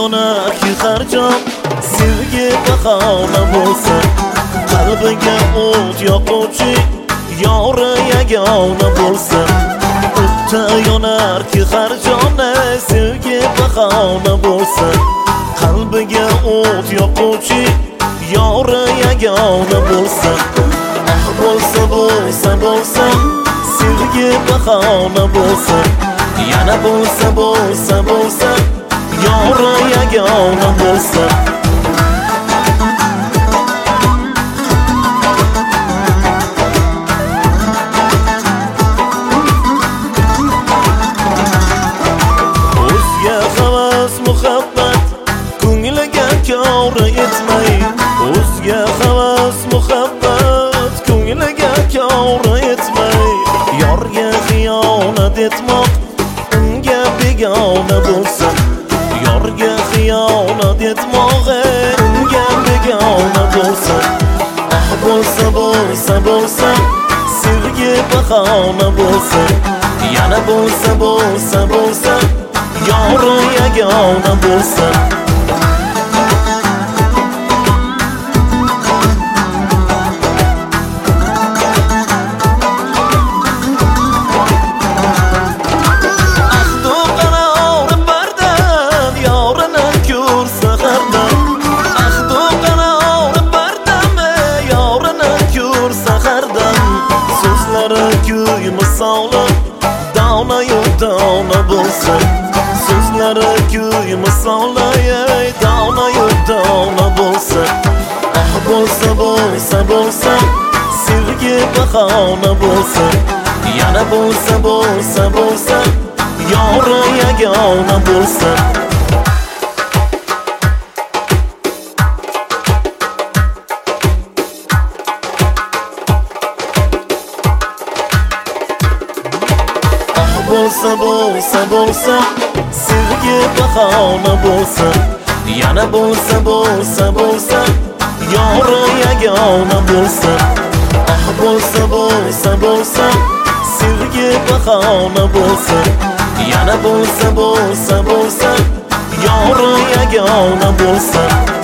yonar-ki har jon, sevgi bahona bo'lsa, qalbiga o't yoquvchi yori yagona bo'lsa. O'tda yonar-ki har jon, sevgi bahona bo'lsa, qalbiga o't yoquvchi yori yagona bo'lsa. Bo'lsa bo'lsa bo'lsa, sevgi bahona bo'lsa, yana bo'lsa bo'lsa bo'lsa, yori yagona bo'lsa. O'zga havas muhabbat ko'ngliga kor etmay, o'zga havas muhabbat ko'ngliga kor etmay, yorga xiyonat etmoq unga begona bo'lsa, yorga xiyonat etmoq unga begona bo'lsa. Bo'lsa bo'lsa bo'lsa, sevgi bahona bo'lsa, yana bo'lsa bo'lsa bo'lsa, yori yagona bo'lsa. Kuy misoli dona-yu dona bo'lsa, so'zlari kuy misoli dona-yu dona bo'lsa. Bo'lsa bo'lsa bo'lsa, sevgi bahona bo'lsa, yana bo'lsa bo'lsa bo'lsa, yori yagona bo'lsa. Bo'lsa bo'lsa bo'lsa, sevgi bahona bo'lsa, yana bo'lsa bo'lsa bo'lsa, yori yagona bo'lsa. Bo'lsa bo'lsa bo'lsa, sevgi bahona bo'lsa, yana bo'lsa bo'lsa bo'lsa, yori yagona bo'lsa.